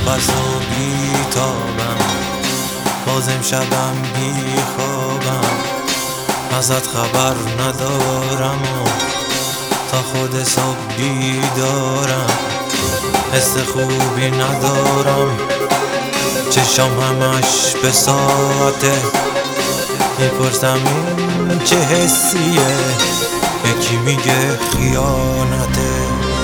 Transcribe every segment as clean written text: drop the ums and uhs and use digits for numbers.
پس و بیتابم، باز امشبم بیخوابم، ازت خبر ندارم و تا خود صبح بیدارم. حس خوبی ندارم، چشام همش به ساعته، میپرسم این چه حسیه، یکی میگه خیانته.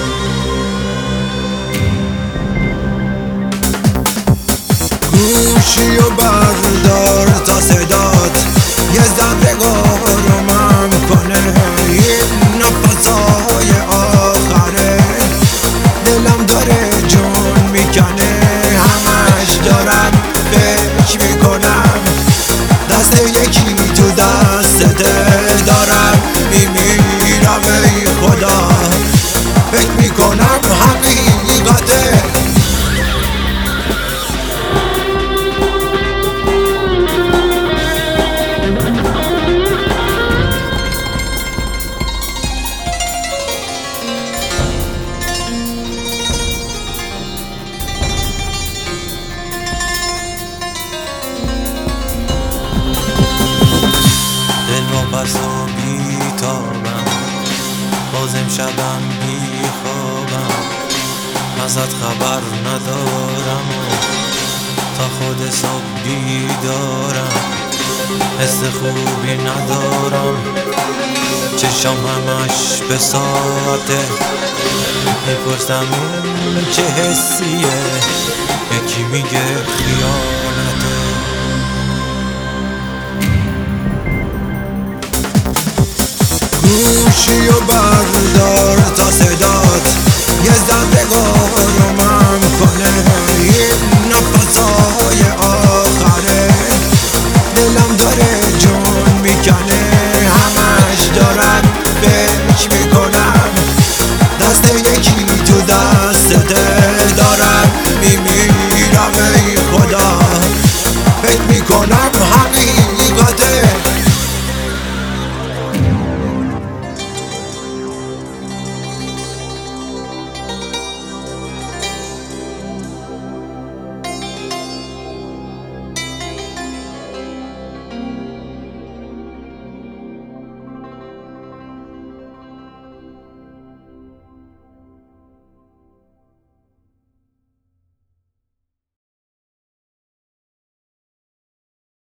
گوشی و بردار تا صدات یه ذره آرومم کنه، این نفسای آخره دلم داره جون میکنه، همش دارم فکر میکنم دست یکی تو دسته، دارم میمیرم ای خدا، فکر میکنم حقیقته. پس و بیتابم، باز امشبم بیخوابم، ازت خبر ندارم و تا خود صبح بیدارم. حس خوبی ندارم، چشام همش به ساعته، میپرسم این چه حسیه، یکی میگه خیانته. گوشی و بردار تا صدات یه ذره آرومم کنه، این نفسای آخره دلم داره جون میکنه، همش دارم فکر میکنم دست یکی تو دسته، دارم میمیرم ای خدا، فکر میکنم